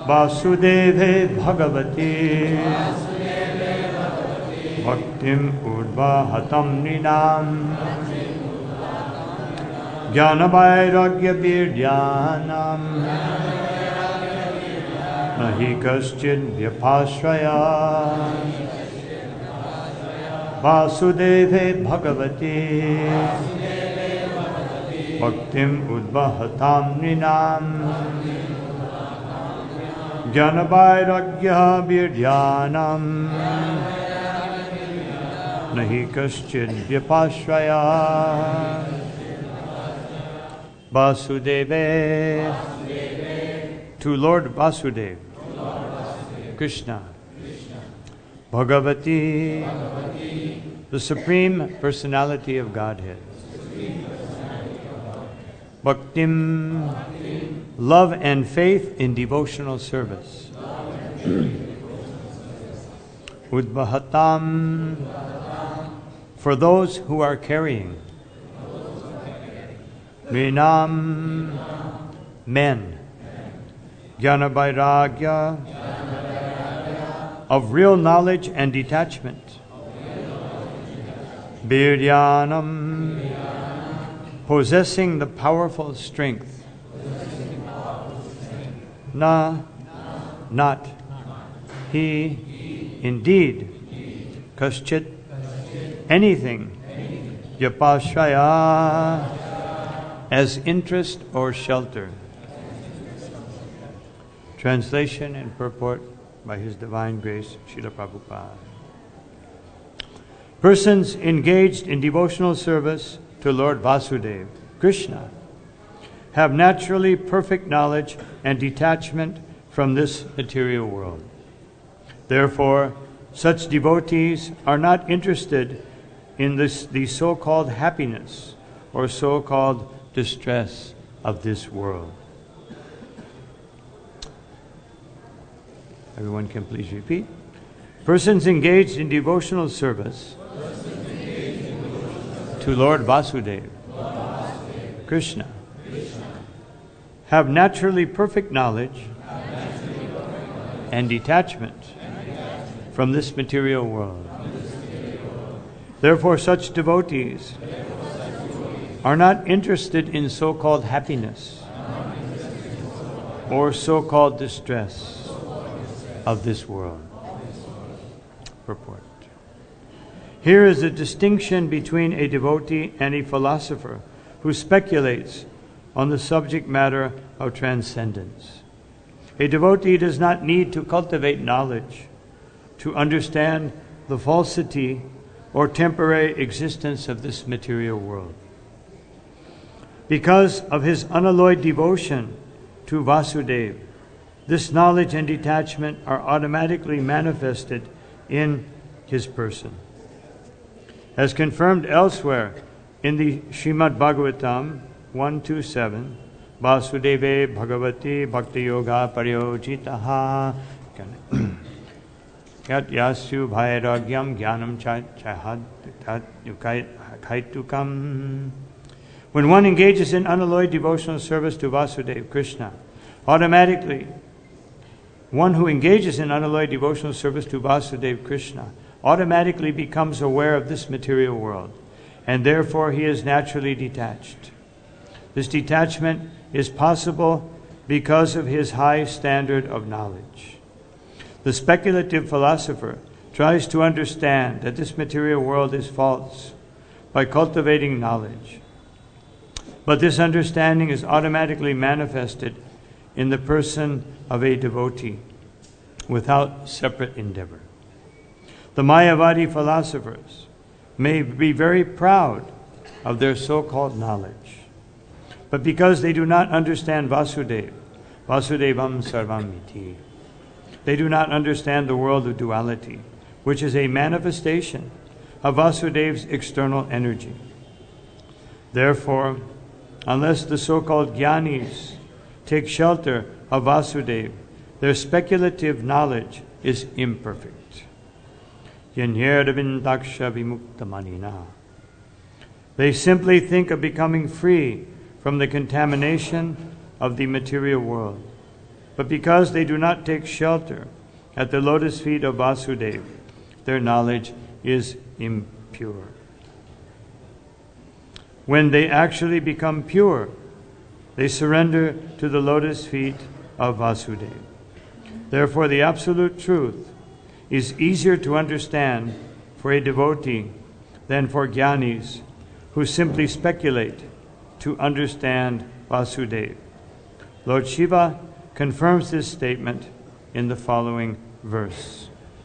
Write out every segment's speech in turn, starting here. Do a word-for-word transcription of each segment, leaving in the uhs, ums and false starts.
Vasudeve Bhagavati Bhaktim Udvahatam Ninam Jnanavairagya Virdyanam Nahi Kaschid Vyapashraya Vasudeve Bhagavati Bhaktim Udvahatam Ninam Jnanavairagya Virdyanam Nahi Kaschid Vyapashraya Vasudeve, to Lord Vasudeva, Krishna, Bhagavati, the Supreme Personality of Godhead, Bhaktim, love and faith in devotional service, Udvahatam, for those who are carrying, Vinam, men, Jnanavairagya, of real knowledge and detachment, Virdyanam, possessing the powerful strength, Na, not, he, indeed, Kaschit, anything, Vyapashraya, as interest or shelter. Translation and purport by His Divine Grace, Srila Prabhupada. Persons engaged in devotional service to Lord Vasudeva, Krishna, have naturally perfect knowledge and detachment from this material world. Therefore, such devotees are not interested in this, the so-called happiness or so-called distress of this world. Everyone can please repeat. Persons engaged in devotional service to Lord Vasudeva, Krishna, have naturally perfect knowledge and detachment from this material world. Therefore, such devotees are not interested in so-called happiness or so-called distress of this world. Purport. Here is a distinction between a devotee and a philosopher who speculates on the subject matter of transcendence. A devotee does not need to cultivate knowledge to understand the falsity or temporary existence of this material world. Because of his unalloyed devotion to Vasudeva, this knowledge and detachment are automatically manifested in his person. As confirmed elsewhere in the Srimad Bhagavatam one twenty-seven, Vasudeve Bhagavati Bhakti Yoga Pariyojitaha Yat Yasyu Bhairagyam Jnanam Chahad. When one engages in unalloyed devotional service to Vasudeva, Krishna, automatically, one who engages in unalloyed devotional service to Vasudeva, Krishna, automatically becomes aware of this material world, and therefore he is naturally detached. This detachment is possible because of his high standard of knowledge. The speculative philosopher tries to understand that this material world is false by cultivating knowledge. But this understanding is automatically manifested in the person of a devotee without separate endeavor. The Mayavadi philosophers may be very proud of their so-called knowledge, but because they do not understand Vasudeva, Vasudevam Sarvam Iti, they do not understand the world of duality, which is a manifestation of Vasudeva's external energy. Therefore, unless the so-called jnanis take shelter of Vasudeva, their speculative knowledge is imperfect. Yanyerdavindaksha vimuktamanina. They simply think of becoming free from the contamination of the material world, But because they do not take shelter at the lotus feet of Vasudeva, their knowledge is impure. When they actually become pure, they surrender to the lotus feet of Vasudeva. Therefore, the absolute truth is easier to understand for a devotee than for jnanis who simply speculate to understand Vasudeva. Lord Shiva confirms this statement in the following verse.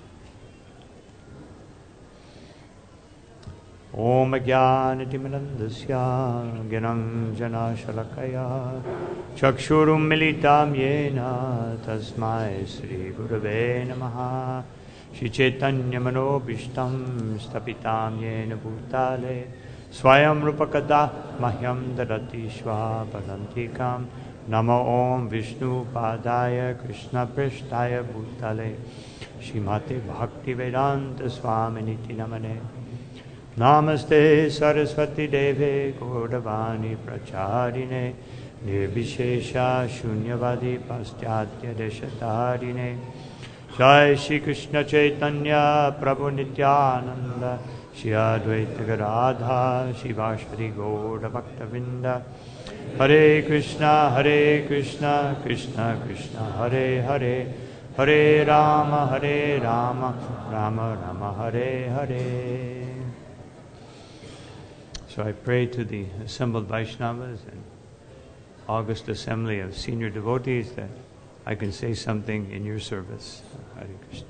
Om Jnanatimirandasya Gyanam Jana Shalakaya Chakshurum Militam Yena Tasmai Sri Gurave Namaha Shri Chaitanya Manobishtam Stapitam Yena Bhutale Swayam Rupakada Mahyam Darati Shva Padantikam Namo Om Vishnu Padaya Krishna Prishtaya Bhutale Shrimate Bhakti Vedanta Swaminiti Namane Namaste Saraswati Deve Gaudavani Pracharine Nirvishesha Shunyavadi Paschatya Deshatarine Jai Shri Krishna Chaitanya Prabhu Nityananda Shri Advaita Gadadhar Shivashri Gauda Bhaktavinda Hare Krishna Hare Krishna Krishna Krishna Hare Hare Hare Rama Hare Rama Rama Rama Hare Hare. So I pray to the assembled Vaishnavas and august assembly of senior devotees that I can say something in your service. Hare Krishna.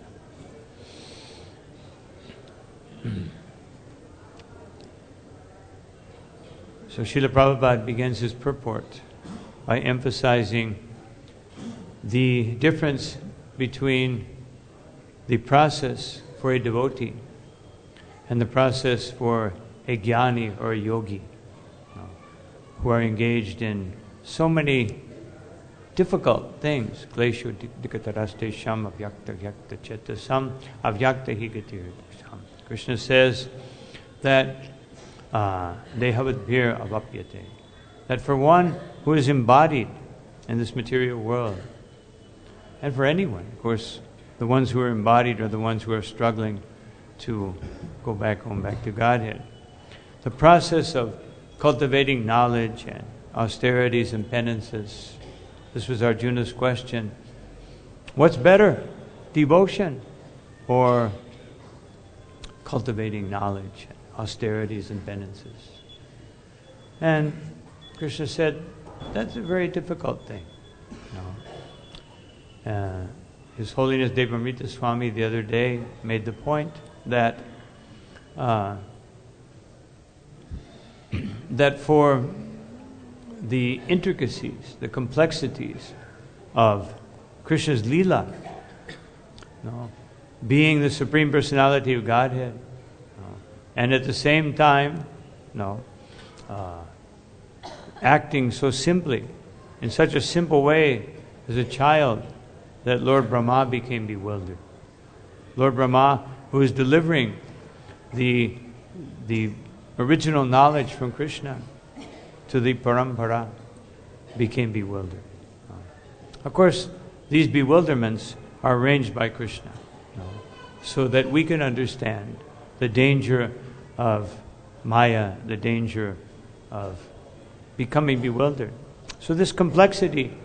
So Srila Prabhupada begins his purport by emphasizing the difference between the process for a devotee and the process for a jnani or a yogi, you know, who are engaged in so many difficult things. Klesho dikataraste sham avyakta vyakta chetasam avyakta higatirsham. Krishna says that uh, dehavadbhir avapyate, that for one who is embodied in this material world, and for anyone, of course, the ones who are embodied are the ones who are struggling to go back home, back to Godhead. The process of cultivating knowledge and austerities and penances. This was Arjuna's question. What's better, devotion or cultivating knowledge, austerities and penances? And Krishna said, that's a very difficult thing. You know, uh, His Holiness Devamrita Swami the other day made the point that uh, that for the intricacies, the complexities of Krishna's Leela, you know, being the Supreme Personality of Godhead, you know, and at the same time, you know, uh, acting so simply, in such a simple way as a child, that Lord Brahma became bewildered. Lord Brahma, who is delivering the the original knowledge from Krishna to the parampara, became bewildered. Of course, these bewilderments are arranged by Krishna, you know, so that we can understand the danger of Maya, the danger of becoming bewildered. So this complexity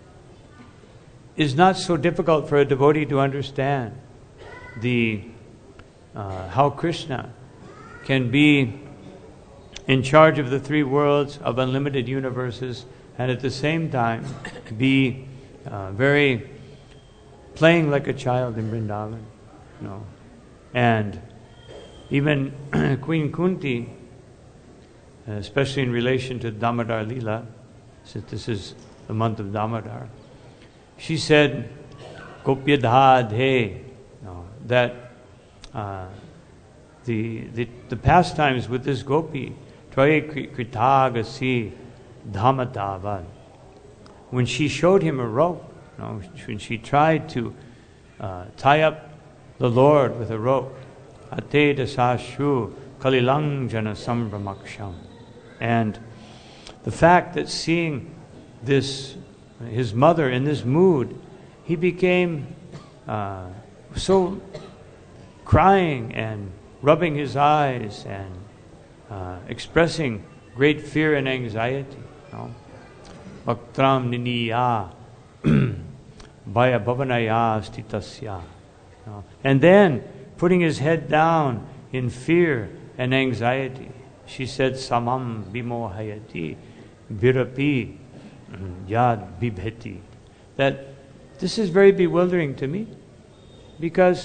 is not so difficult for a devotee to understand. The uh, how Krishna can be in charge of the three worlds of unlimited universes and at the same time be uh, very playing like a child in Vrindavan, you know. And even Queen Kunti, especially in relation to Damodar Leela, since this is the month of Damodar, she said, Gopyadhadhe, no, that uh, the, the the pastimes with this gopi, Traye Kritagasi Dhamatavad, when she showed him a rope, you know, when she tried to uh, tie up the Lord with a rope, Ate Dasashu Kalilang Jana Sambramaksham. And the fact that seeing this, his mother in this mood, he became uh, so crying and rubbing his eyes and uh, expressing great fear and anxiety. No? Bhaktram niniya bhaya bhavanaya stitasya. No? And then putting his head down in fear and anxiety, she said, Samam bimohayati virapi yad bibheti. That this is very bewildering to me, because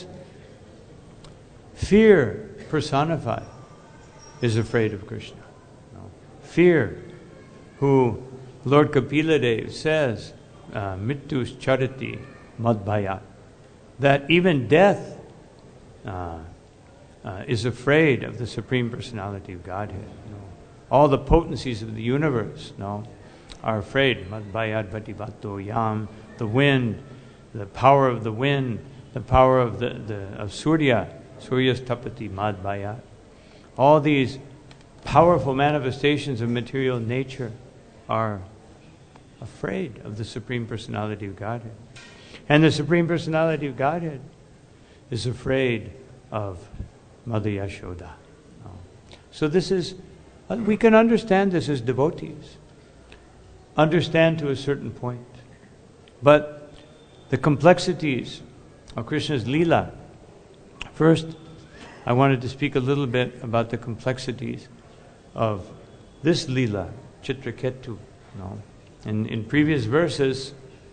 fear personified is afraid of Krishna. No. Fear, who Lord Kapila Dev says, uh, Mittus charati madbhayat, that even death uh, uh, is afraid of the Supreme Personality of Godhead. You know. All the potencies of the universe, no, are afraid. Madbhayat bhativato yam, the wind, the power of the wind, the power of the, the of Surya, Surya's tapati madbhayat. All these powerful manifestations of material nature are afraid of the Supreme Personality of Godhead. And the Supreme Personality of Godhead is afraid of Mother Yashoda. No. So this is, we can understand this as devotees. Understand to a certain point. But the complexities of Krishna's Leela, first, I wanted to speak a little bit about the complexities of this Leela, Chitraketu. No? And in previous verses,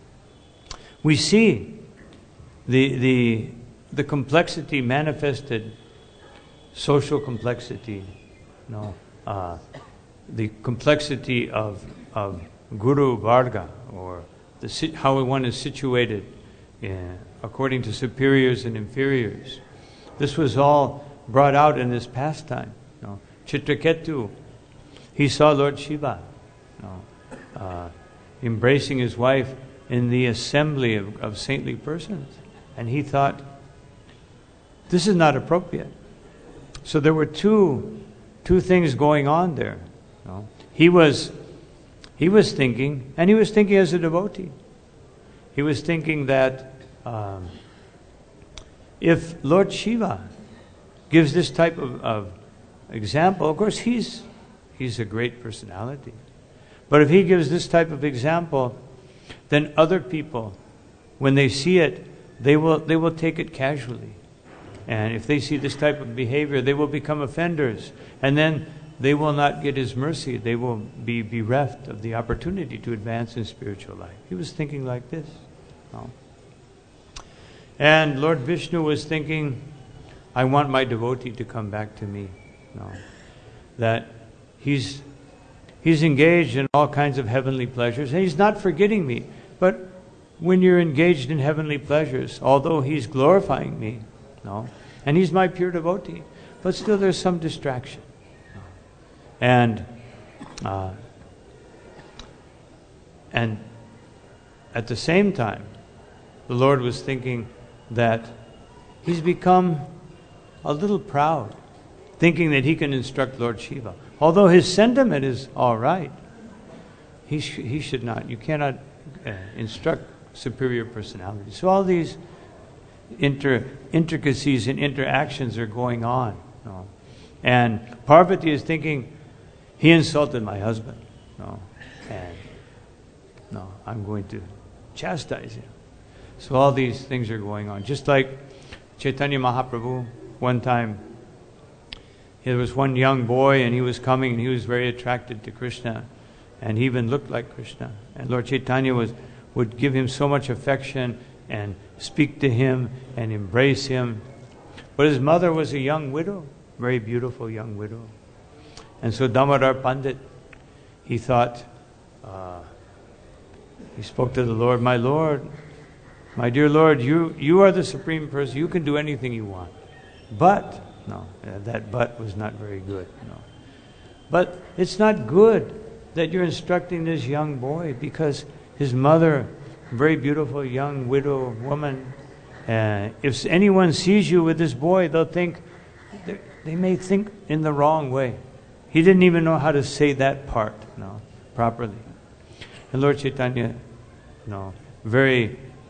we see the, the, the complexity manifested, social complexity, no, uh, the complexity of, of Guru Varga, or the, how one is situated in, according to superiors and inferiors. This was all brought out in this pastime. You know. Chitraketu, he saw Lord Shiva, you know, uh, embracing his wife in the assembly of, of saintly persons. And he thought, this is not appropriate. So there were two two things going on there. You know. He was he was thinking, and he was thinking as a devotee. He was thinking that um, if Lord Shiva gives this type of, of example, of course he's he's a great personality. But if he gives this type of example, then other people, when they see it, they will they will take it casually. And if they see this type of behavior, they will become offenders. And then they will not get his mercy. They will be bereft of the opportunity to advance in spiritual life. He was thinking like this. No. And Lord Vishnu was thinking, I want my devotee to come back to me. No. That he's he's engaged in all kinds of heavenly pleasures, and he's not forgetting me. But when you're engaged in heavenly pleasures, although he's glorifying me, no, and he's my pure devotee, but still there's some distraction. No. And uh, and at the same time, the Lord was thinking that he's become a little proud, thinking that he can instruct Lord Shiva. Although his sentiment is all right, he, sh- he should not. You cannot uh, instruct superior personalities. So all these inter- intricacies and interactions are going on. No? And Parvati is thinking, he insulted my husband. No? And no, I'm going to chastise him. So all these things are going on. Just like Chaitanya Mahaprabhu, one time, there was one young boy and he was coming and he was very attracted to Krishna, and he even looked like Krishna. And Lord Chaitanya was, would give him so much affection and speak to him and embrace him. But his mother was a young widow, very beautiful young widow. And so Damodar Pandit, he thought, uh, he spoke to the Lord, my Lord, my dear Lord, you, you are the Supreme Person. You can do anything you want. But, no, that but was not very good. No. But it's not good that you're instructing this young boy, because his mother, very beautiful young widow woman, uh, if anyone sees you with this boy, they'll think, they may think in the wrong way. He didn't even know how to say that part, no, properly. And Lord Chaitanya, no, very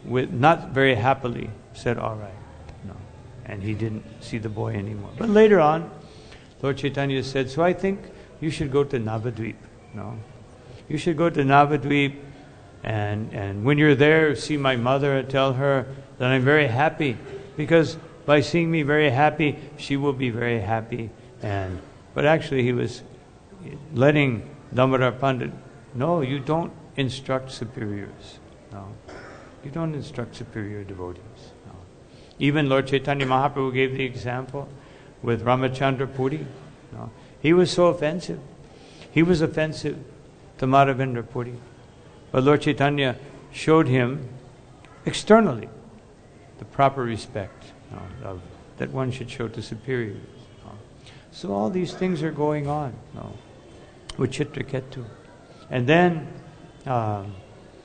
with not very happily, said, all right. No. And he didn't see the boy anymore. But later on, Lord Chaitanya said, so I think you should go to Navadvip. No. You should go to Navadvip, and, and when you're there, see my mother, tell her that I'm very happy, because by seeing me very happy, she will be very happy. And but actually he was letting Damodar Pandit, no, you don't instruct superiors. No. You don't instruct superior devotees. No. Even Lord Chaitanya Mahaprabhu gave the example with Ramachandra Puri. No. He was so offensive. He was offensive to Madhavendra Puri. But Lord Chaitanya showed him externally the proper respect, you know, of, that one should show to superiors. You know. So all these things are going on, you know, with Chitraketu. And then, um,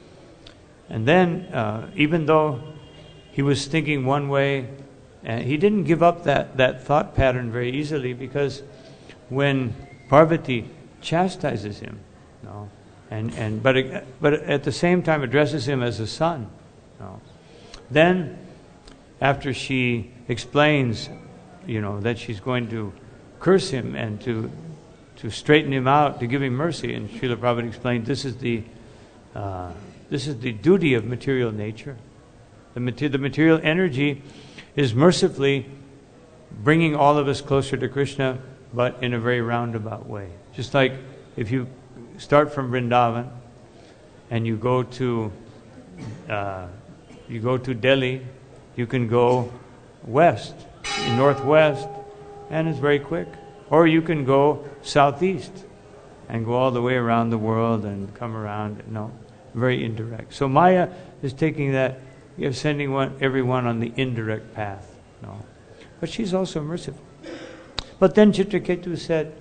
and then, uh, even though he was thinking one way, and he didn't give up that, that thought pattern very easily, because when Parvati chastises him, you know, and and but but at the same time addresses him as a son, you know, then after she explains, you know, that she's going to curse him and to to straighten him out, to give him mercy, and Srila Prabhupada explained this is the uh, this is the duty of material nature. The mater- the material energy is mercifully bringing all of us closer to Krishna, but in a very roundabout way. Just like if you start from Vrindavan and you go to uh, you go to Delhi, you can go west, northwest, and it's very quick. Or you can go southeast and go all the way around the world and come around. No, very indirect. So Maya is taking that, you're sending one, everyone on the indirect path. No, but she's also merciful. But then Chitraketu said,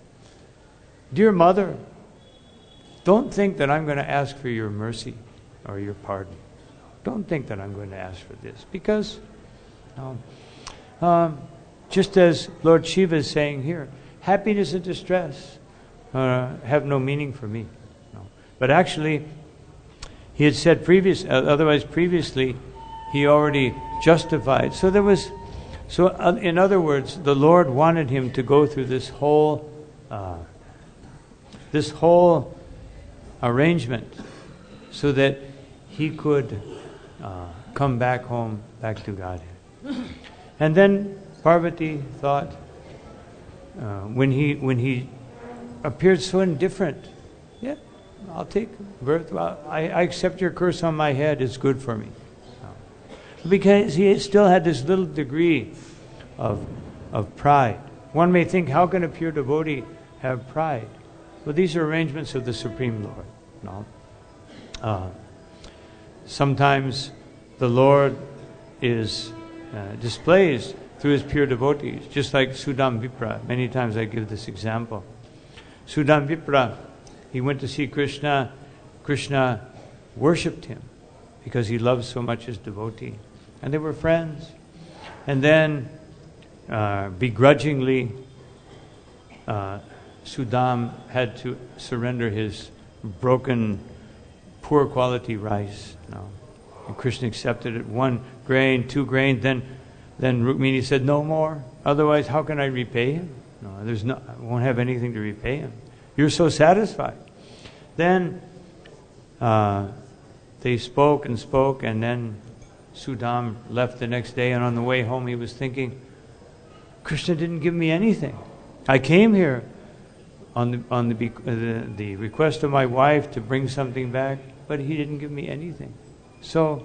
dear mother, don't think that I'm going to ask for your mercy or your pardon. Don't think that I'm going to ask for this, because um, um, just as Lord Shiva is saying here, happiness and distress uh, have no meaning for me. No. But actually, he had said previous, uh, otherwise previously, he already justified. So there was, so uh, in other words, the Lord wanted him to go through this whole, uh, this whole arrangement, so that he could uh, come back home, back to Godhead. And then Parvati thought, uh, when he when he appeared so indifferent, yeah, I'll take birth. Well, I, I accept your curse on my head. It's good for me, no. Because he still had this little degree of of pride. One may think, how can a pure devotee have pride? Well, these are arrangements of the Supreme Lord. No. Uh, sometimes the Lord is uh, displays through his pure devotees, just like Sudam Vipra. Many times I give this example. Sudam Vipra, he went to see Krishna. Krishna worshipped him because he loved so much his devotee. And they were friends. And then, uh, begrudgingly, uh, Sudam had to surrender his broken, poor quality rice. No. And Krishna accepted it. One grain, two grain, then Then Rukmini said, no more. Otherwise, how can I repay him? No, there's no, I won't have anything to repay him. You're so satisfied. Then uh, they spoke and spoke, and then Sudam left the next day, and on the way home he was thinking, Krishna didn't give me anything. I came here on the on the, uh, the the request of my wife to bring something back, but he didn't give me anything. So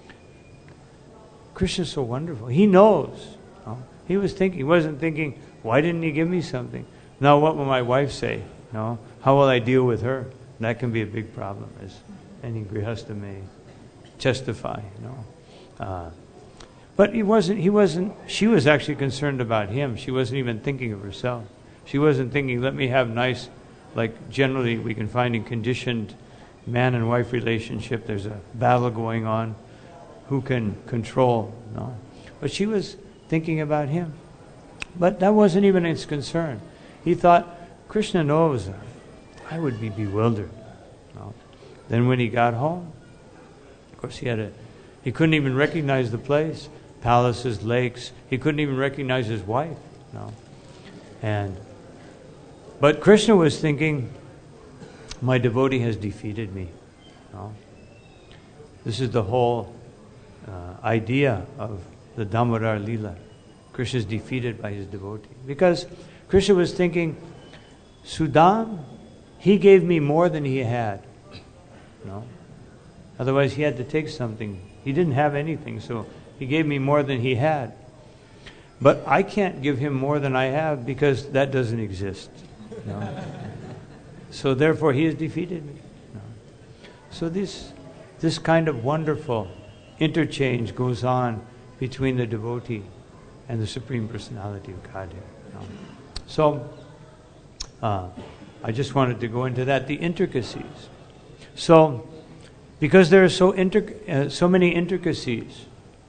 Krishna's so wonderful. He knows. No? He was thinking. He wasn't thinking, why didn't he give me something? Now what will my wife say? No? How will I deal with her? And that can be a big problem, as any grihastha may testify. You know? Uh, but he wasn't. He wasn't. She was actually concerned about him. She wasn't even thinking of herself. She wasn't thinking, let me have nice, like generally we can find in conditioned man and wife relationship. There's a battle going on. Who can control? No. But she was thinking about him. But that wasn't even his concern. He thought, Krishna knows I would be bewildered. No. Then when he got home, of course he had a He couldn't even recognize the place. Palaces, lakes. He couldn't even recognize his wife. No. And but Krishna was thinking, my devotee has defeated me. No. This is the whole uh, idea of the Damodar Leela. Krishna is defeated by his devotee. Because Krishna was thinking, Sudam, he gave me more than he had. No. Otherwise he had to take something. He didn't have anything, so he gave me more than he had. But I can't give him more than I have because that doesn't exist. No. So therefore he has defeated me. No. So this this kind of wonderful interchange goes on between the devotee and the Supreme Personality of Godhead. No. So uh, I just wanted to go into that, the intricacies. So because there are so intric- uh, so many intricacies,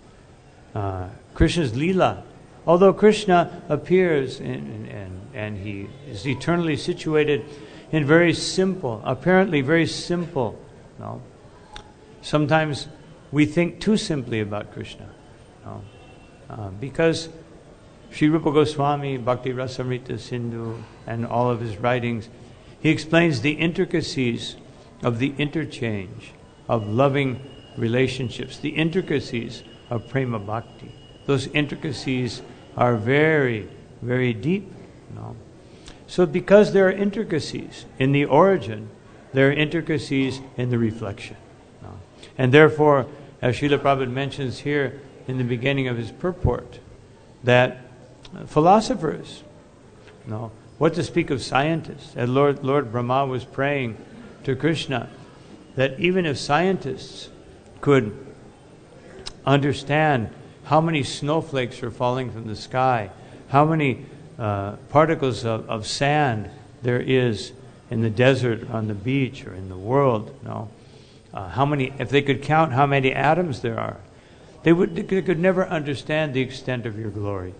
uh, Krishna's Leela, although Krishna appears in, in, and, and he is eternally situated in very simple, apparently very simple, no? Sometimes we think too simply about Krishna, no? Uh, because Sri Rupa Goswami, Bhakti Rasamrita Sindhu, and all of his writings, he explains the intricacies of the interchange of loving relationships, the intricacies of prema bhakti. Those intricacies are very, very deep. No? So because there are intricacies in the origin, there are intricacies in the reflection. No? And therefore, as Srila Prabhupada mentions here in the beginning of his purport, that philosophers, no, what to speak of scientists, and Lord, Lord Brahma was praying to Krishna that even if scientists could understand how many snowflakes are falling from the sky, how many uh, particles of, of sand there is in the desert, on the beach, or in the world, no, uh, how many, if they could count how many atoms there are, they would they could never understand the extent of your glories.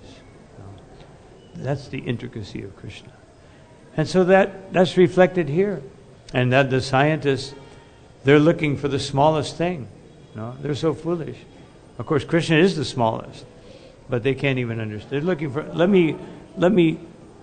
No. That's the intricacy of Krishna, and so that that's reflected here, and that the scientists, they're looking for the smallest thing. No, they're so foolish. Of course, Krishna is the smallest, but they can't even understand. They're looking for. Let me, let me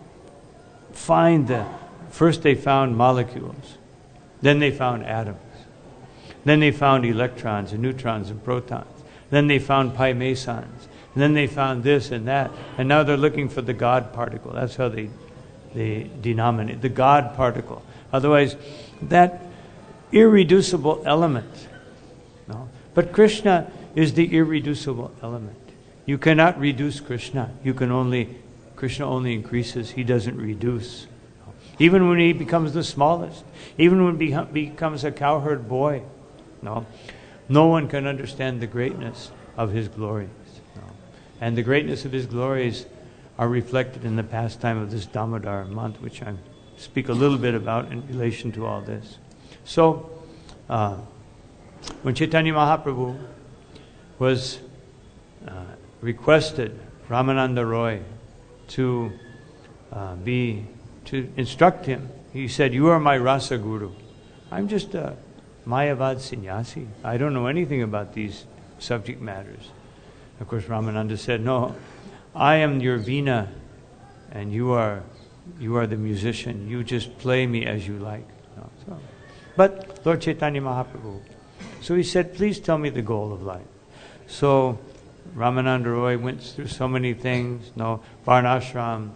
find the. First, they found molecules, then they found atoms, then they found electrons and neutrons and protons, then they found pi mesons, and then they found this and that, and now they're looking for the God particle. That's how they, they denominate the God particle. Otherwise, that irreducible element. No? But Krishna is the irreducible element. You cannot reduce Krishna. You can only, Krishna only increases. He doesn't reduce. No? Even when he becomes the smallest, even when he becomes a cowherd boy, no, no one can understand the greatness of his glories. No? And the greatness of his glories are reflected in the pastime of this Damodar month, which I speak a little bit about in relation to all this. So, uh, when Chaitanya Mahaprabhu was uh, requested, Ramananda Roy, to uh, be, to instruct him, he said, "You are my Rasa Guru. I'm just a Mayavad sannyasi. I don't know anything about these subject matters." Of course, Ramananda said, "No, I am your Veena, and you are, you are the musician. You just play me as you like." No, so. But Lord Chaitanya Mahaprabhu, so he said, "Please tell me the goal of life." So Ramananda Roy went through so many things, no, Varnashram,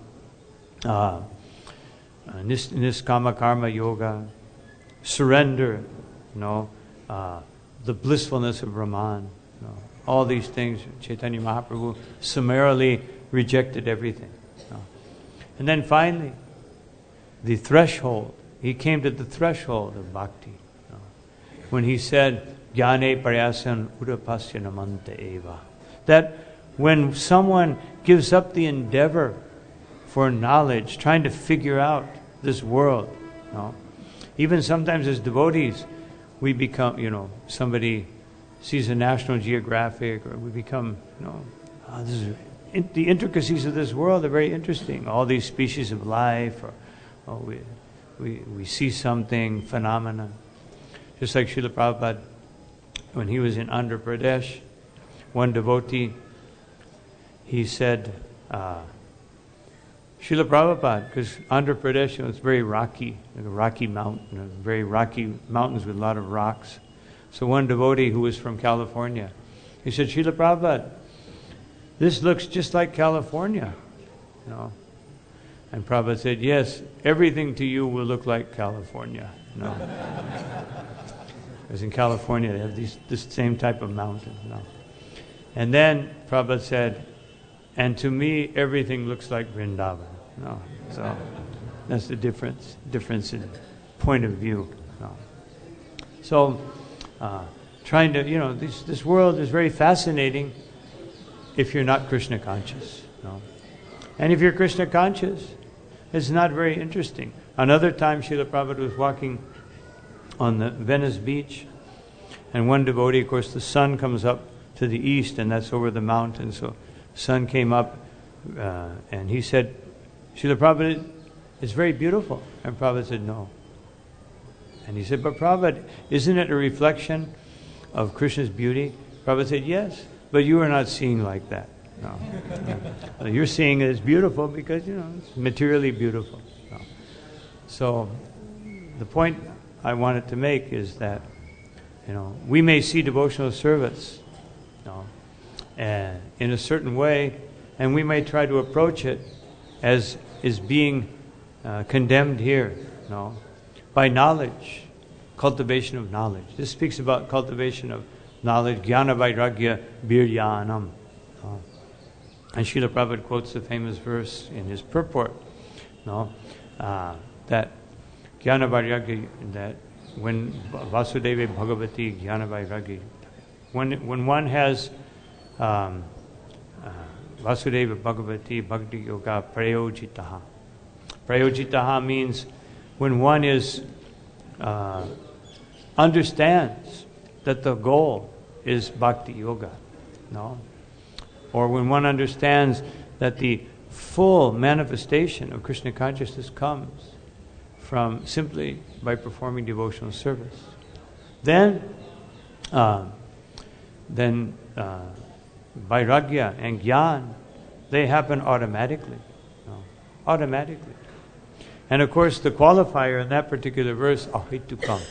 uh, uh, nis- Niskama Karma Yoga, surrender, no, uh, the blissfulness of Brahman, no, all these things. Chaitanya Mahaprabhu summarily rejected everything. No. And then finally, the threshold. He came to the threshold of bhakti. No. When he said, Jnane Paryasan Udapasya Namanta Eva. That when someone gives up the endeavor for knowledge, trying to figure out this world, no, even sometimes as devotees, we become, you know, somebody sees a National Geographic, or we become, you know, oh, this is, in, the intricacies of this world are very interesting. All these species of life, or oh, we, we, we see something, phenomena. Just like Srila Prabhupada when he was in Andhra Pradesh, one devotee, he said, uh, Srila Prabhupada, because Andhra Pradesh, you know, it's very rocky, like a rocky mountain, very rocky mountains with a lot of rocks. So one devotee who was from California, he said, Srila Prabhupada, this looks just like California. You know? And Prabhupada said, yes, everything to you will look like California. You know? Because in California they have these, this same type of mountain. You know? And then Prabhupada said, and to me everything looks like Vrindavan. You know? So that's the difference, difference in point of view. You know? So uh, trying to, you know, this, this world is very fascinating if you're not Krishna conscious. You know? And if you're Krishna conscious, it's not very interesting. Another time, Srila Prabhupada was walking on the Venice beach, and one devotee, of course, the sun comes up to the east, and that's over the mountain. So, sun came up, uh, and he said, Srila Prabhupada, it's very beautiful. And Prabhupada said, no. And he said, but Prabhupada, isn't it a reflection of Krishna's beauty? Prabhupada said, yes, but you are not seeing like that. No. No. You're seeing it as beautiful because, you know, it's materially beautiful. No. So, the point I wanted to make is that, you know, we may see devotional service, you know, and in a certain way, and we may try to approach it as is being uh, condemned here, you know, by knowledge, cultivation of knowledge. This speaks about cultivation of knowledge, jnana vairagya biryanam. No? And Srila Prabhupada quotes the famous verse in his purport, no? uh, that jnana vairagya, that when Vasudeva Bhagavati jnana vairagya, when when one has um, uh, Vasudeva Bhagavati Bhakti Yoga Prayojitaha. Prayojitaha means when one is uh, understands that the goal is Bhakti Yoga, no? Or when one understands that the full manifestation of Krishna consciousness comes from simply by performing devotional service, then, uh, then uh, vairagya and jnana, they happen automatically, no? Automatically. And of course, the qualifier in that particular verse, ahetukam.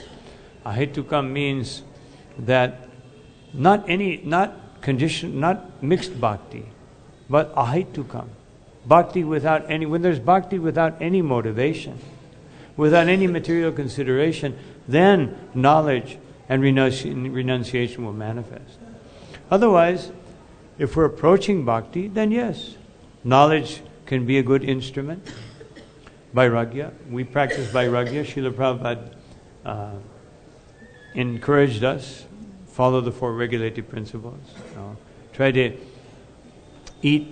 Ahetukam means that not any, not condition, not mixed bhakti, but ahetukam. Bhakti without any, when there's bhakti without any motivation, without any material consideration, then knowledge and renunci- renunciation will manifest. Otherwise, if we're approaching bhakti, then yes, knowledge can be a good instrument. Vairagya, we practice vairagya. Srila Prabhupada uh, encouraged us, follow the four regulative principles. You know, try to eat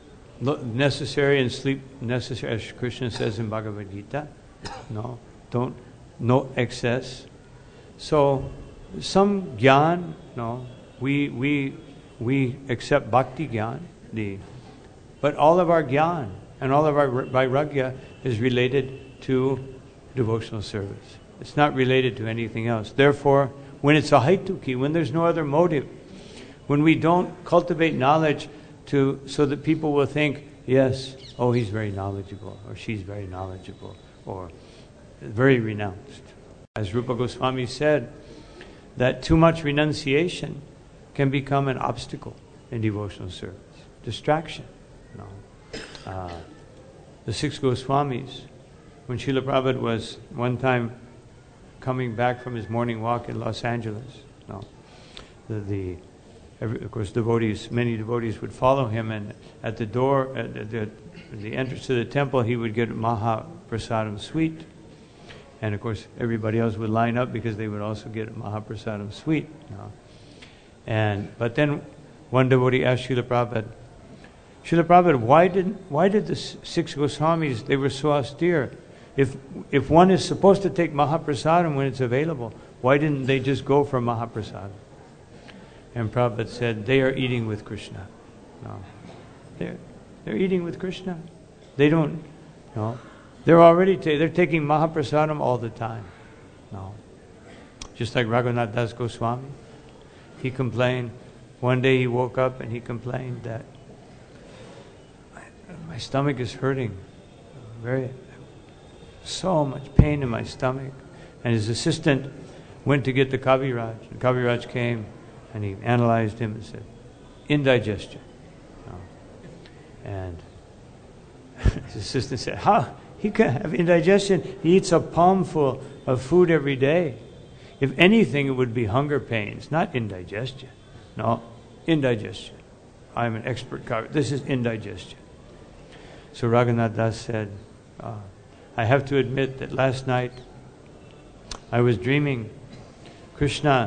necessary and sleep necessary, as Krishna says in Bhagavad Gita. No, don't, no excess. So, some jnana, no, we we we accept bhakti jnana, the, but all of our jnana and all of our vairagya is related to devotional service. It's not related to anything else. Therefore, when it's a haituki, when there's no other motive, when we don't cultivate knowledge to so that people will think, yes, oh, he's very knowledgeable, or she's very knowledgeable, or very renounced. As Rupa Goswami said, that too much renunciation can become an obstacle in devotional service, distraction. You know. uh, the six Goswamis, when Srila Prabhupada was one time coming back from his morning walk in Los Angeles, you know, the, the every, of course devotees, many devotees would follow him, and at the door, at the, the, the entrance to the temple, he would get Mahaprasadam sweet. And of course, everybody else would line up because they would also get Mahaprasadam sweet. You know. And but then one devotee asked Srila Prabhupada, Srila Prabhupada, why didn't why did the six Goswamis, they were so austere? If if one is supposed to take Mahaprasadam when it's available, why didn't they just go for Mahaprasadam? And Prabhupada said, they are eating with Krishna. No, they're they're eating with Krishna. They don't, no. They're already, ta- they're taking Mahaprasadam all the time. No. Just like Raghunath Das Goswami. he complained. One day he woke up and he complained that my, my stomach is hurting. Very, so much pain in my stomach. And his assistant went to get the Kaviraj. And Kaviraj came and he analyzed him and said, indigestion. No. And his assistant said, how? He can have indigestion. He eats a palmful of food every day. If anything, it would be hunger pains, not indigestion. No, indigestion. I'm an expert Kaviraj. This is indigestion. So Raghunath Das said, uh, I have to admit that last night I was dreaming Krishna,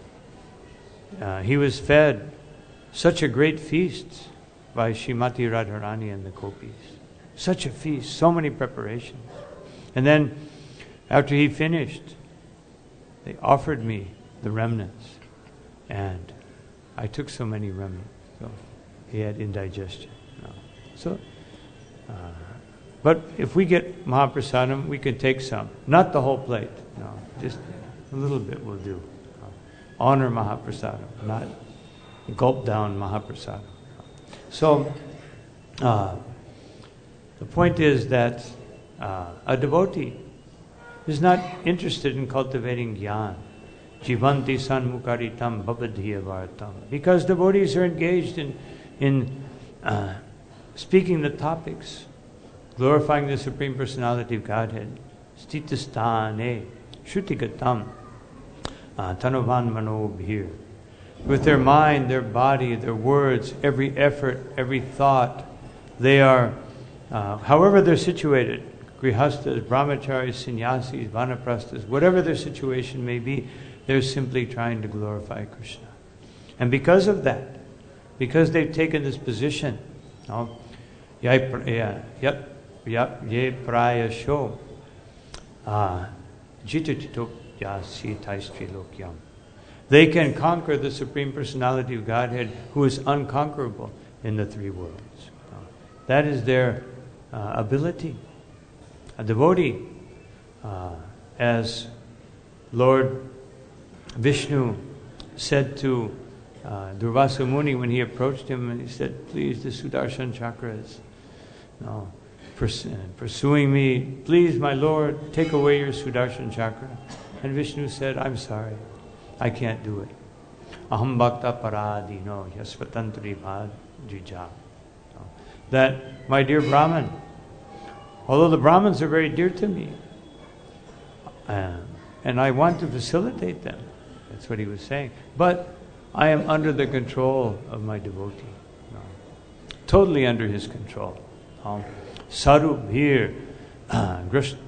uh, he was fed such a great feast by Srimati Radharani and the gopis. Such a feast, so many preparations. And then after he finished, they offered me the remnants. And I took so many remnants. So he had indigestion. No. So, uh, but if we get Mahaprasadam, we can take some. Not the whole plate. No, just a little bit will do. Uh, honor Mahaprasadam, not gulp down Mahaprasadam. So, uh, the point is that uh, a devotee is not interested in cultivating jnana. Jivanti sanmukaritam bhavadhiyavartam. Because devotees are engaged in, in uh, speaking the topics, glorifying the Supreme Personality of Godhead. Stitastane, shrutigatam, tanuvan manobhir. With their mind, their body, their words, every effort, every thought, they are, uh, however they're situated, grihastas, brahmacharis, sannyasis, vanaprasthas, whatever their situation may be, they're simply trying to glorify Krishna. And because of that, because they've taken this position, no, yat ye prayasho jitititop yasi taistrilokyam. They can conquer the Supreme Personality of Godhead, who is unconquerable in the three worlds. That is their uh, ability. A devotee, uh, as Lord Vishnu said to uh, Durvasa Muni when he approached him, and he said, please, the Sudarshan Chakra is no, purs- pursuing me. Please, my Lord, take away your Sudarshan Chakra. And Vishnu said, I'm sorry, I can't do it. Aham bhakta paradino yasvatantri bhajija. That, my dear Brahman, although the Brahmins are very dear to me, uh, and I want to facilitate them, that's what he was saying, but I am under the control of my devotee. No. Totally under his control. Um, Sarup here, grashta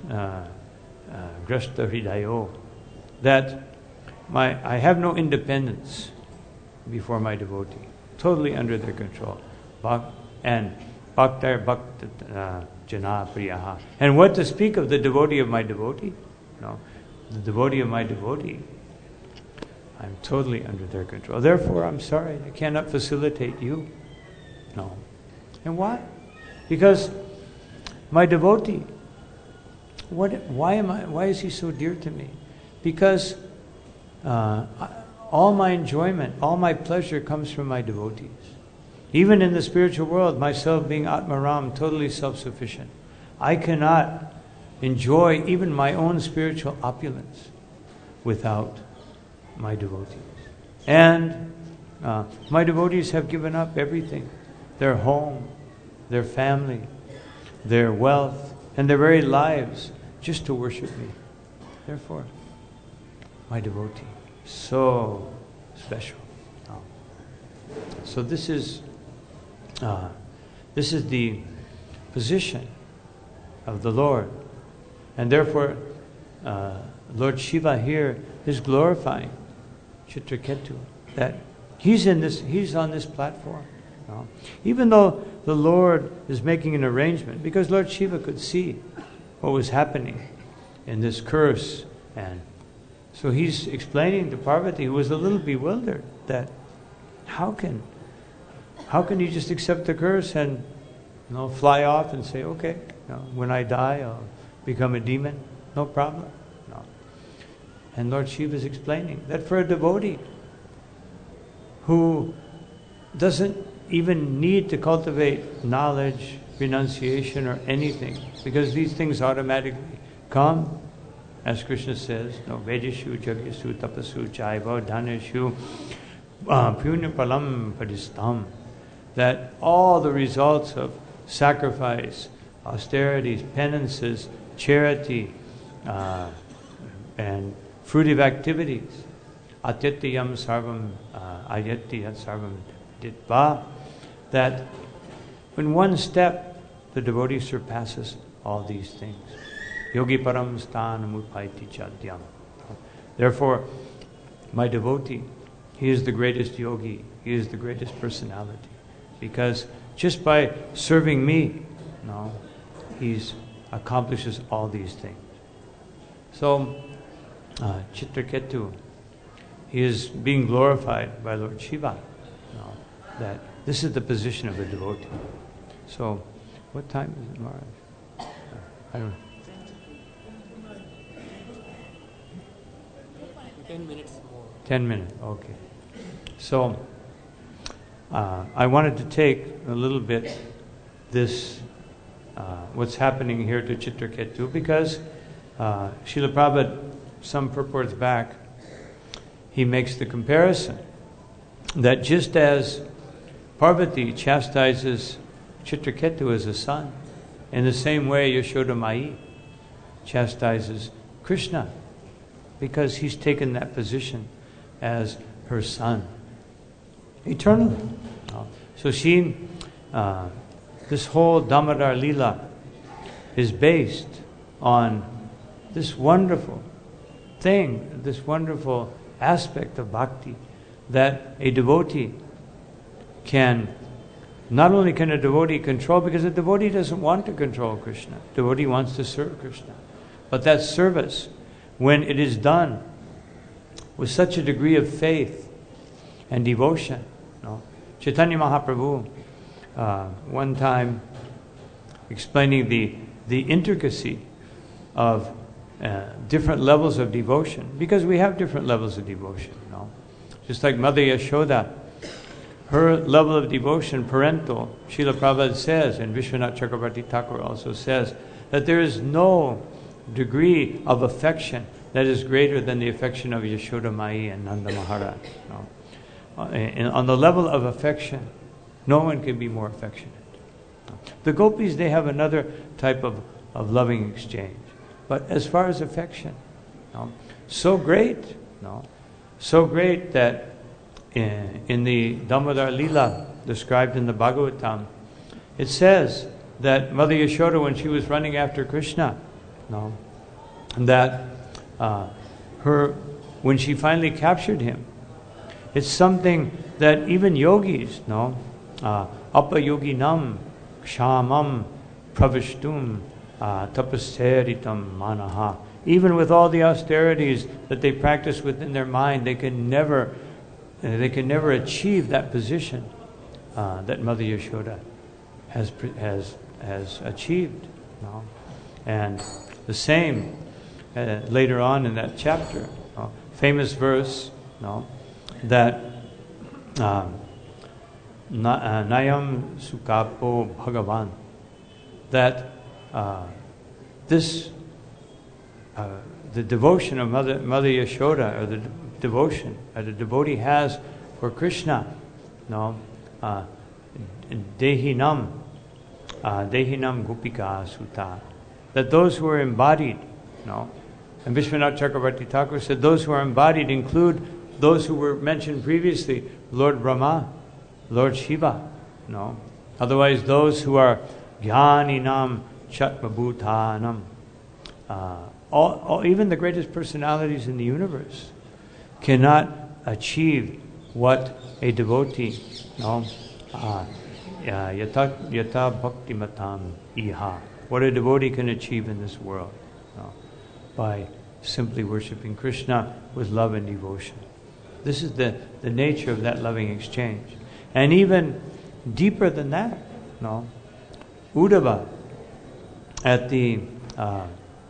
hridayo, that my I have no independence before my devotee. Totally under their control. And bhaktar bhakta jana priyaha. And what to speak of the devotee of my devotee? No. The devotee of my devotee, I'm totally under their control. Therefore, I'm sorry, I cannot facilitate you. No. And why? Because my devotee, what? Why am I? Why is he so dear to me? Because uh, all my enjoyment, all my pleasure comes from my devotees. Even in the spiritual world, myself being Atmaram, totally self-sufficient, I cannot enjoy even my own spiritual opulence without my devotees. And uh, my devotees have given up everything, their home, their family, their wealth, and their very lives, just to worship me. Therefore, my devotee, so special. Oh. So this is uh, this is the position of the Lord. And therefore, uh, Lord Shiva here is glorifying Chitraketu, that he's in this, he's on this platform. You know? Even though the Lord is making an arrangement, because Lord Shiva could see what was happening in this curse, and so he's explaining to Parvati, who was a little bewildered, that how can how can you just accept the curse and you know, fly off and say, okay, you know, when I die, I'll become a demon, no problem. No. And Lord Shiva is explaining that for a devotee, who doesn't even need to cultivate knowledge, renunciation, or anything, because these things automatically come, as Krishna says, no, Vedishu, Jagyasu, Tapasu, Jaiva, Dhaneshu, Punyapalam Padistam, that all the results of sacrifice, austerities, penances, charity, uh, and fruitive activities, Atyatiyam Sarvam, uh, Ayatyat Sarvam Ditva, that in one step the devotee surpasses all these things. Yogi Param Sthanam Upaiti Chadyam. Therefore, my devotee, he is the greatest yogi, he is the greatest personality, because just by serving me, no, he accomplishes all these things. So, uh, Chitraketu, he is being glorified by Lord Shiva. No, that this is the position of the devotee. So, what time is it, Maharaj? I don't know. Ten minutes more. Ten minutes, okay. So, uh, I wanted to take a little bit this, uh, what's happening here to Chitraketu, because uh, Srila Prabhupada, some purports back, he makes the comparison that just as Parvati chastises Chitraketu as a son, in the same way Yashoda Mai chastises Krishna, because he's taken that position as her son eternally. So she, uh, this whole Damodar Leela is based on this wonderful thing, this wonderful aspect of bhakti, that a devotee can, not only can a devotee control, because a devotee doesn't want to control Krishna, devotee wants to serve Krishna, but that service, when it is done with such a degree of faith and devotion, no? Chaitanya Mahaprabhu, uh, one time explaining the, the intricacy of uh, different levels of devotion, because we have different levels of devotion, no? Just like Mother Yashoda, her level of devotion, parental, Srila Prabhupada says, and Vishwanath Chakravarti Thakur also says, that there is no degree of affection that is greater than the affection of Yashoda Mai and Nanda Maharaj. No? Uh, and on the level of affection, no one can be more affectionate. No? The gopis, they have another type of, of loving exchange. But as far as affection, no? so great, no? so great that in, in the Damodar Leela described in the Bhagavatam, it says that Mother Yashoda, when she was running after Krishna, no, that uh, her, when she finally captured him, it's something that even yogis, no, uh, apa yoginam kshamam pravishtum uh, tapaseritam manaha. Even with all the austerities that they practice within their mind, they can never, uh, they can never achieve that position uh, that Mother Yashoda has has has achieved. No, and the same uh, later on in that chapter, uh, famous verse, no, that um, na, uh, Nayam Sukapo Bhagavan, that uh, this uh, the devotion of Mother Mother Yashoda, or the de- devotion that a devotee has for Krishna, no, uh, Dehinam, uh, Dehinam Gopika Sutta, that those who are embodied, no, and Vishwanath Chakravarti Thakur said those who are embodied include those who were mentioned previously, Lord Brahma, Lord Shiva, no. Otherwise, those who are Jnaninam Chatmabhutanam, uh, all, all, even the greatest personalities in the universe cannot achieve what a devotee, no, uh, yata yata bhakti matam iha, what a devotee can achieve in this world, no, by simply worshiping Krishna with love and devotion. This is the, the nature of that loving exchange. And even deeper than that, no, Uddhava, at the uh,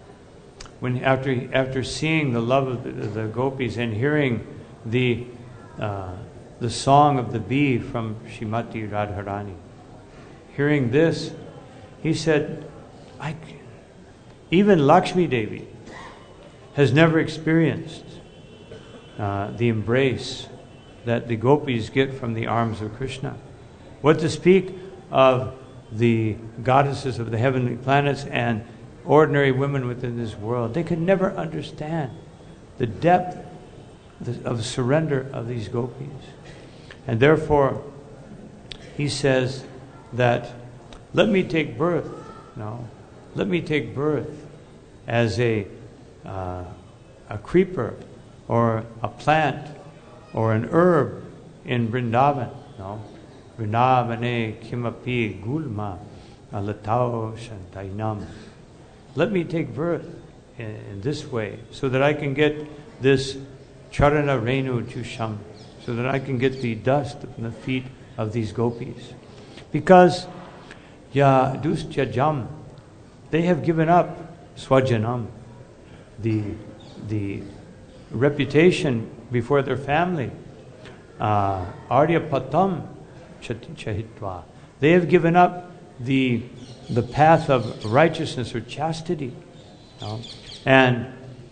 when after after seeing the love of the, the gopis and hearing the uh, the song of the bee from Srimati Radharani. Hearing this, he said, I, even Lakshmi Devi has never experienced uh, the embrace that the gopis get from the arms of Krishna. What to speak of the goddesses of the heavenly planets and ordinary women within this world. They could never understand the depth of surrender of these gopis. And therefore, he says that, let me take birth, no, let me take birth as a, uh, a creeper or a plant or an herb in Vrindavan, no. Vrindavane kimapi gulma alatao shantainam. Let me take birth in, in this way so that I can get this charana renu chusham, so that I can get the dust from the feet of these gopis. Because ya dustya jam, they have given up swajanam, the, the reputation before their family. Uh, Arya patam chahitva. They have given up the the path of righteousness or chastity. No? And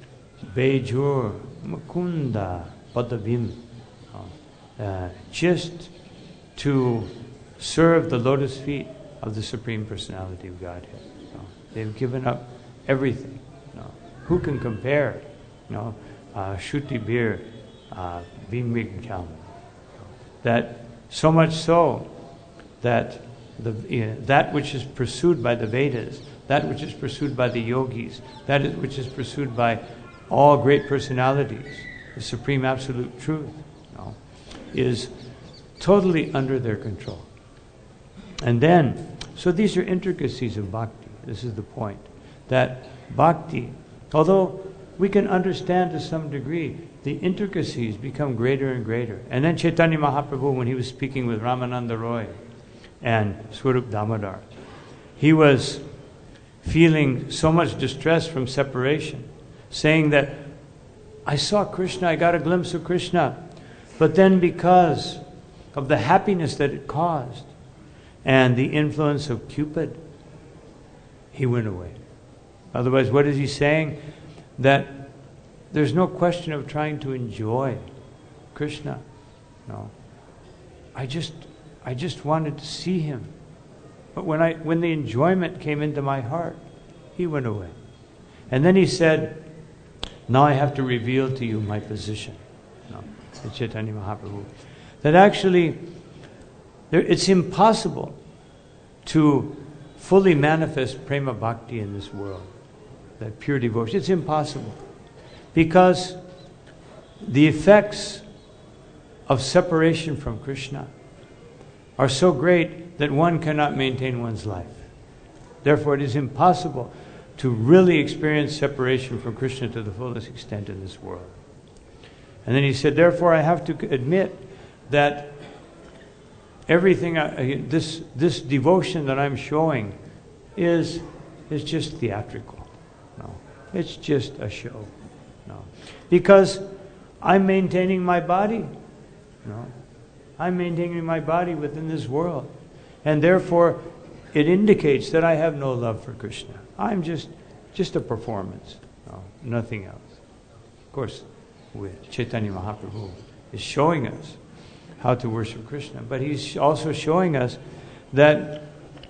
Bejur Mukunda Padavim. No? Uh, just to serve the lotus feet of the Supreme Personality of Godhead. No? They've given up everything. No? Who can compare? No? Uh, Shuti Bir uh, Vimvigjam. That so much so that the, you know, that which is pursued by the Vedas, that which is pursued by the yogis, that is, which is pursued by all great personalities, the supreme absolute truth, you know, is totally under their control. And then, so these are intricacies of bhakti. This is the point. That bhakti, although we can understand to some degree, the intricacies become greater and greater. And then Chaitanya Mahaprabhu, when he was speaking with Ramananda Roy and Swarup Damodar, he was feeling so much distress from separation, saying that, I saw Krishna, I got a glimpse of Krishna, but then because of the happiness that it caused and the influence of Cupid, he went away. Otherwise, what is he saying? That there's no question of trying to enjoy Krishna. No. I just I just wanted to see him. But when I when the enjoyment came into my heart, he went away. And then he said, now I have to reveal to you my position. No. Chaitanya Mahaprabhu. That actually there, it's impossible to fully manifest prema bhakti in this world. That pure devotion. It's impossible. Because the effects of separation from Krishna are so great that one cannot maintain one's life. Therefore, it is impossible to really experience separation from Krishna to the fullest extent in this world. And then he said, therefore, I have to admit that everything, I, this this devotion that I'm showing is is just theatrical. No, it's just a show. No, because I'm maintaining my body. No, I'm maintaining my body within this world, and therefore, it indicates that I have no love for Krishna. I'm just just a performance. No, nothing else. Of course, with Chaitanya Mahaprabhu is showing us how to worship Krishna, but he's also showing us that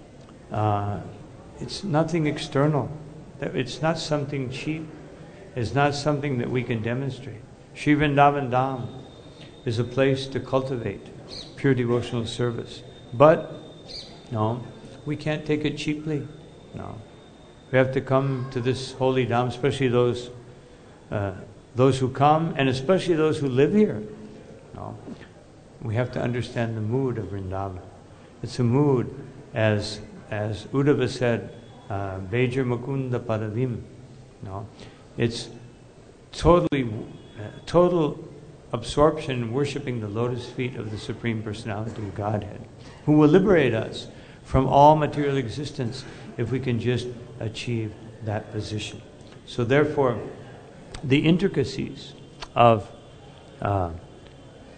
uh, it's nothing external. That it's not something cheap. It's not something that we can demonstrate. Sri Vrindavan Dham is a place to cultivate pure devotional service. But, no, we can't take it cheaply. No. We have to come to this holy Dham, especially those uh, those who come, and especially those who live here. No. We have to understand the mood of Vrindavan. It's a mood, as as Uddhava said, uh, Bejar Mukunda Padavim. No. It's totally, uh, total absorption, worshipping the lotus feet of the Supreme Personality of Godhead, who will liberate us from all material existence if we can just achieve that position. So therefore, the intricacies of uh,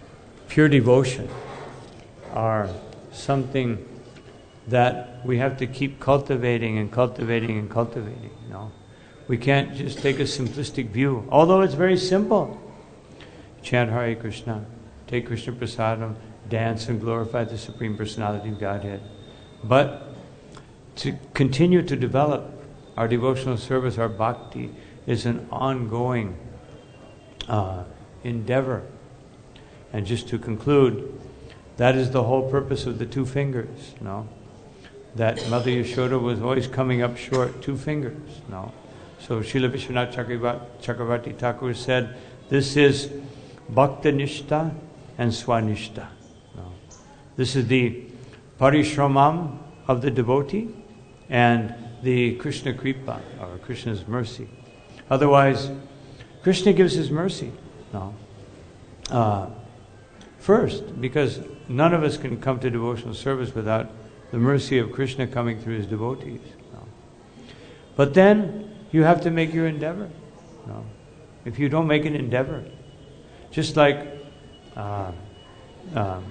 pure devotion are something that we have to keep cultivating and cultivating and cultivating, you know. We can't just take a simplistic view, although it's very simple. Chant Hare Krishna, take Krishna Prasadam, dance and glorify the Supreme Personality of Godhead. But to continue to develop our devotional service, our bhakti, is an ongoing uh, endeavor. And just to conclude, that is the whole purpose of the two fingers, no? That Mother Yashoda was always coming up short, two fingers, no? So Srila Vishwanath Chakravarti Thakur said, this is Bhakta Nishta and Swanishta. No? This is the Parishramam of the devotee and the Krishna Kripa, or Krishna's mercy. Otherwise, Krishna gives his mercy. No. Uh, first, because none of us can come to devotional service without the mercy of Krishna coming through his devotees. No. But then, you have to make your endeavor. No. If you don't make an endeavor, just like uh, uh,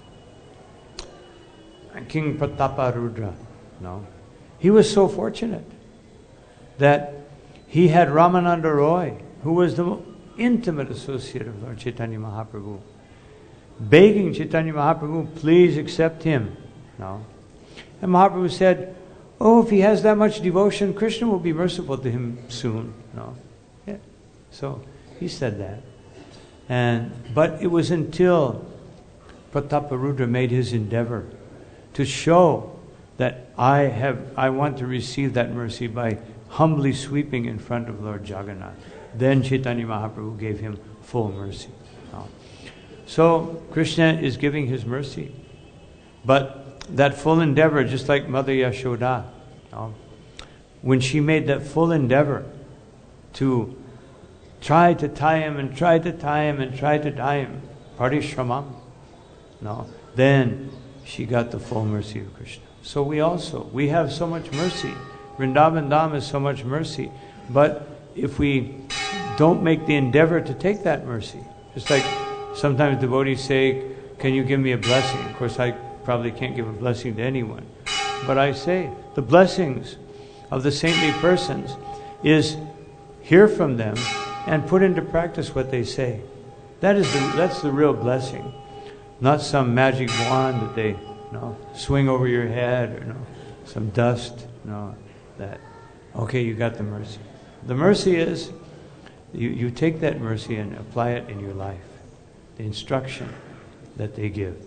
King Prataparudra, no, he was so fortunate that he had Ramananda Roy, who was the intimate associate of Lord Chaitanya Mahaprabhu, begging Chaitanya Mahaprabhu, please accept him. No. And Mahaprabhu said, oh, if he has that much devotion, Krishna will be merciful to him soon. No. Yeah. So he said that. And but it was until Prataparudra made his endeavor to show that I have I want to receive that mercy by humbly sweeping in front of Lord Jagannath. Then Chaitanya Mahaprabhu gave him full mercy. No. So Krishna is giving his mercy. But that full endeavor, just like Mother Yashoda, no, when she made that full endeavor to try to tie him and try to tie him and try to tie him, parishramam, no, then she got the full mercy of Krishna. So we also, we have so much mercy. Vrindavan Dham is so much mercy. But if we don't make the endeavor to take that mercy, just like sometimes devotees say, can you give me a blessing? Of course, I probably can't give a blessing to anyone. But I say, the blessings of the saintly persons is hear from them and put into practice what they say. That is the, that's the real blessing. Not some magic wand that they you know, swing over your head, or you know, some dust. No, that, okay, you got the mercy. The mercy is, you, you take that mercy and apply it in your life. The instruction that they give.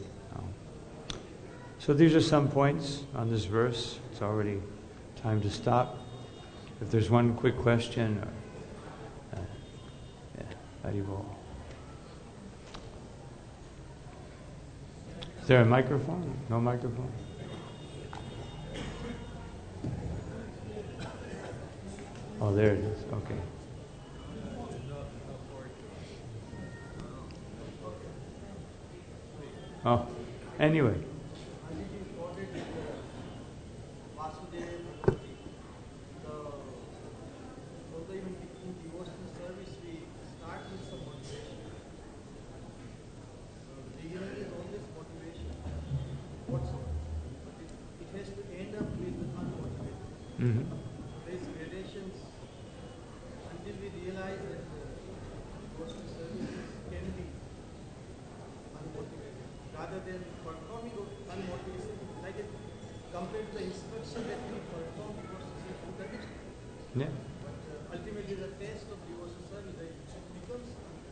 So these are some points on this verse. It's already time to stop. If there's one quick question, or, uh, yeah, Haribol. Is there a microphone? No microphone? Oh, there it is. Okay. Oh, anyway. Mm-hmm. These gradations, until we realize that devotional services can be unmotivated, rather than performing unmotivated, like it, compared to the instruction that we perform devotional service unconditionally. Yeah. But uh, ultimately, the taste of devotional service it becomes.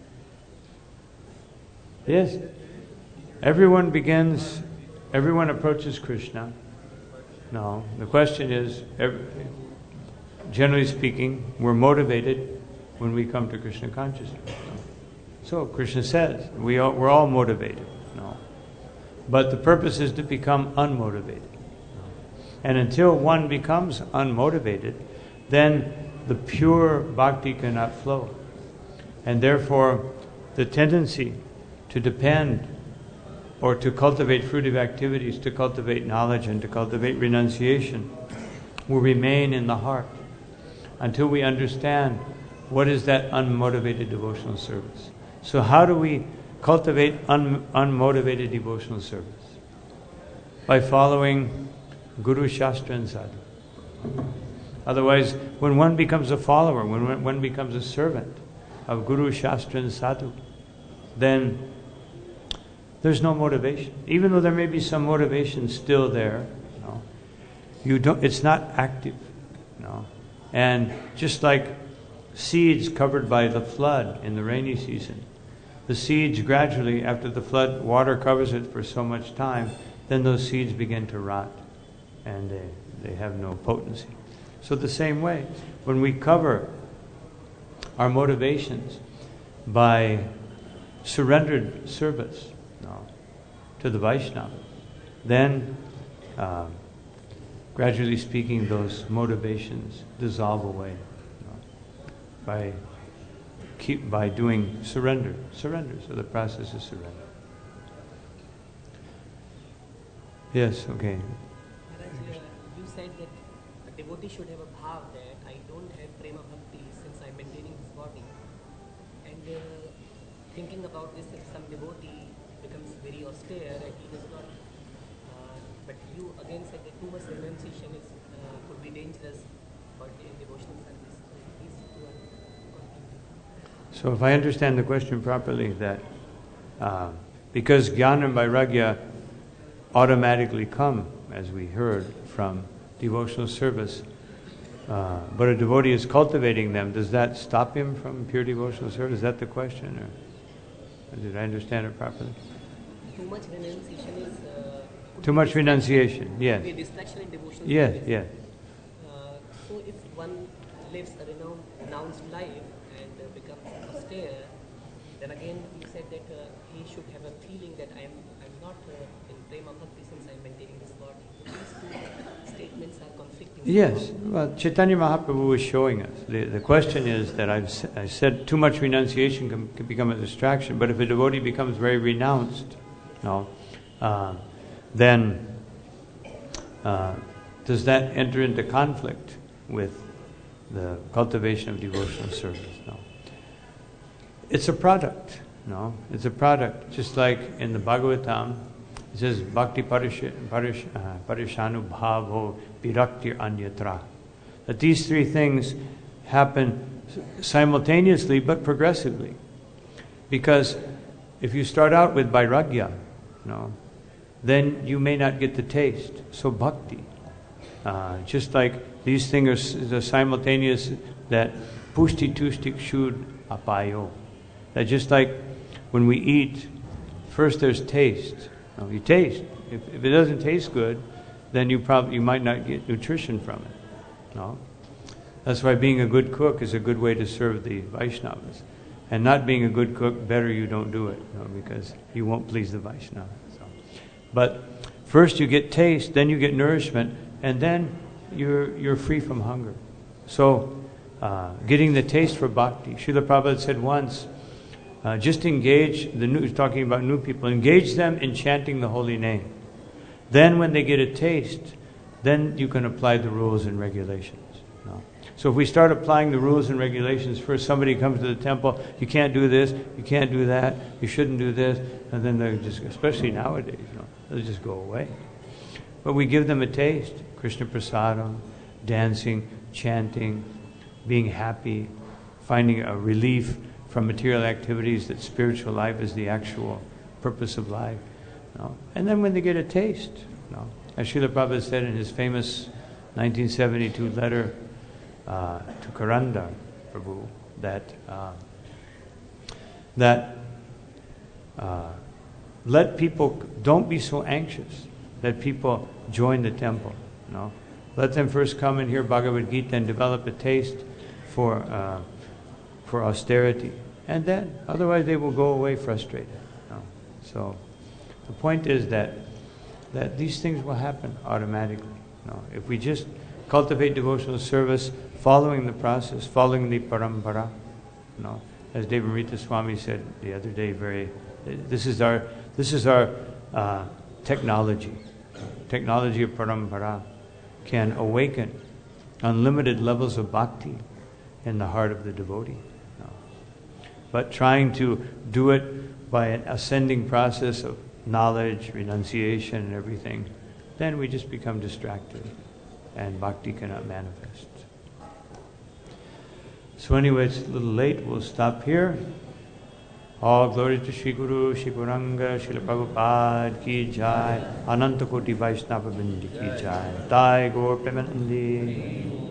Yes. Everyone begins. Everyone approaches Krishna. No, the question is, every, generally speaking, we're motivated when we come to Krishna consciousness. So Krishna says, we all, we're all motivated. No, but the purpose is to become unmotivated. And until one becomes unmotivated, then the pure bhakti cannot flow. And therefore, the tendency to depend or to cultivate fruitive activities, to cultivate knowledge and to cultivate renunciation will remain in the heart until we understand what is that unmotivated devotional service. So how do we cultivate un, unmotivated devotional service by following Guru, Shastra and Sadhu. Otherwise, when one becomes a follower, when one becomes a servant of Guru, Shastra and Sadhu, then there's no motivation. Even though there may be some motivation still there, you know, you don't, it's not active. You know. And just like seeds covered by the flood in the rainy season, the seeds gradually, after the flood, water covers it for so much time, then those seeds begin to rot and they, they have no potency. So the same way, when we cover our motivations by surrendered service, you know, to the Vaishnava, then uh, gradually speaking, those motivations dissolve away, you know, by keep by doing surrender. Surrender. So the process is surrender. Yes. Okay. Maharaj, uh, you said that a devotee should have a bhav that I don't have prema bhakti since I'm maintaining this body. And uh, thinking about this, if some devotee becomes very austere and he does not, uh, but you again said that too much renunciation is uh, could be dangerous, but in devotional service, so these two are conflicting. So if I understand the question properly, that uh, because Jnana and Vairagya automatically come, as we heard, from devotional service, uh, but a devotee is cultivating them, does that stop him from pure devotional service? Is that the question? Or did I understand it properly? Too much renunciation is... Uh, Too much renunciation, yes. Be a distraction in devotional Yes, service. yes. Uh, so if one lives a renown- renounced life and uh, becomes austere, then again you said that uh, he should have a feeling that I am I'm not uh, in prema bhakti since I am maintaining this body. These two statements are conflicting. Yes, well, Chaitanya Mahaprabhu was showing us. The, the question is that I've s- I said too much renunciation can, can become a distraction, but if a devotee becomes very renounced, no, uh, then uh, does that enter into conflict with the cultivation of devotional service? No. It's a product, no? It's a product. Just like in the Bhagavatam, it says, Bhakti parish, parish, uh, Parishanu bhavo viraktir anyatra. That these three things happen simultaneously but progressively. Because if you start out with Vairagya, no, then you may not get the taste. So bhakti. Uh, just like these things are, are simultaneous, that pushti tushtik shud apayo. That just like when we eat, first there's taste. Now, you taste. If, if it doesn't taste good, then you probably you might not get nutrition from it. No? That's why being a good cook is a good way to serve the Vaishnavas. And not being a good cook, better you don't do it, you know, because you won't please the Vaishnava. So. But first you get taste, then you get nourishment, and then you're you're free from hunger. So uh, getting the taste for bhakti. Srila Prabhupada said once, uh, just engage, the new, talking about new people, engage them in chanting the holy name. Then when they get a taste, then you can apply the rules and regulations. No? So if we start applying the rules and regulations, first somebody comes to the temple, you can't do this, you can't do that, you shouldn't do this, and then they just, especially nowadays, you know, they'll just go away. But we give them a taste, Krishna Prasadam, dancing, chanting, being happy, finding a relief from material activities, that spiritual life is the actual purpose of life. You know? And then when they get a taste, you know, as Srila Prabhupada said in his famous nineteen seventy-two letter uh, to Karanda Prabhu, that uh, that uh, let people, don't be so anxious that people join the temple. You know? Let them first come and hear Bhagavad Gita and develop a taste for uh, for austerity, and then otherwise they will go away frustrated. You know? So the point is that that these things will happen automatically. You know? If we just cultivate devotional service, following the process, following the parampara, you know, as Devamarita Swami said the other day, very this is our this is our uh, technology. Technology of parampara can awaken unlimited levels of bhakti in the heart of the devotee. No. But trying to do it by an ascending process of knowledge, renunciation, and everything, then we just become distracted and bhakti cannot manifest. So anyway, it's a little late. We'll stop here. All glory to Shri Guru, Shri Gauranga, Shri Prabhupada ki jai, Ananta Koti Vaishnava Bindi ki jai, Tai Gaur Premanandi.